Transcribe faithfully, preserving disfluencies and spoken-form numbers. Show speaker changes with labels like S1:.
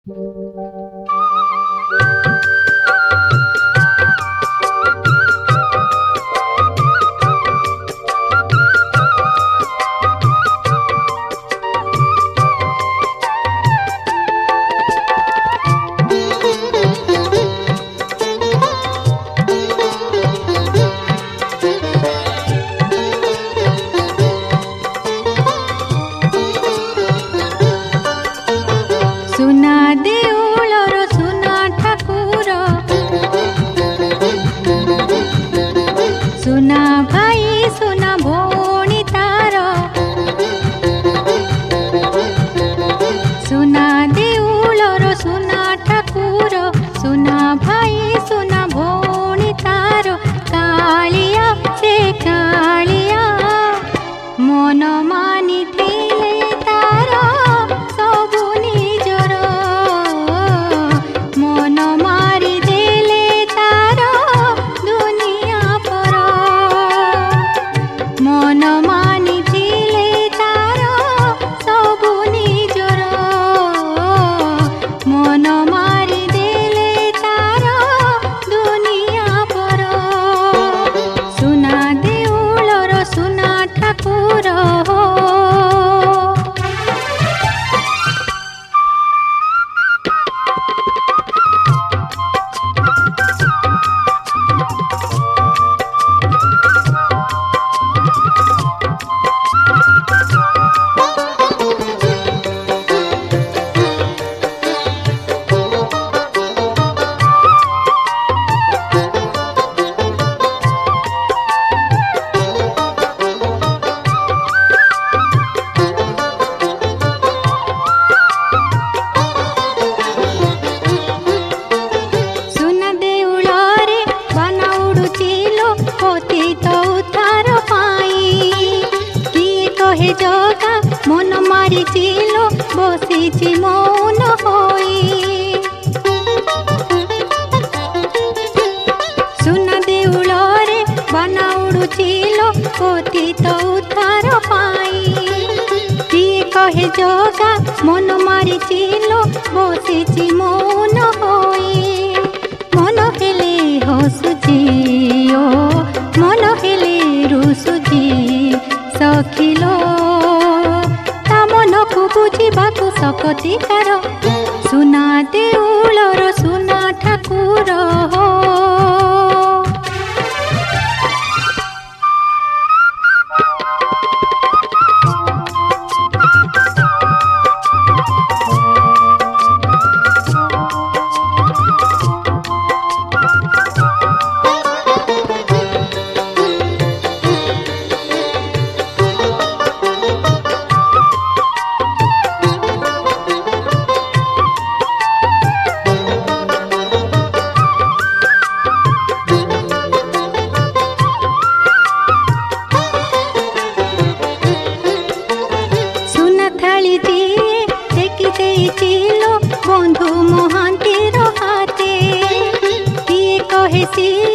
S1: सुना देउलर सुना ठाकुर, सुना भाई सुना भौणी तार, सुना देउलर सुना ठाकुर, सुना भाई सुना भौणी तार। कालिया से कालिया मन मानी थिले तार सबु निजर, मन मारी देले तार दुनिया पर, मन मानी थिले तार सबु निजर, मन मारी देले तार दुनिया पर। सुना देउलर सुना ठाकुर हो। जगा मन मारी चिलो बसीची मौन होई, सुना देउलरे बाना उड़ुचिलो पतित उद्धार पाई। किए कहे जगा मन मारी चिलो बसीची मौन होई, मन हेले हसुची ओ मन हेले रुसुची सखिलो ता मनकु बुझिबाकु सकति कार। सुना देउलर सुना ठाकुर हो। बंधु महांतीर हाथे किए कहे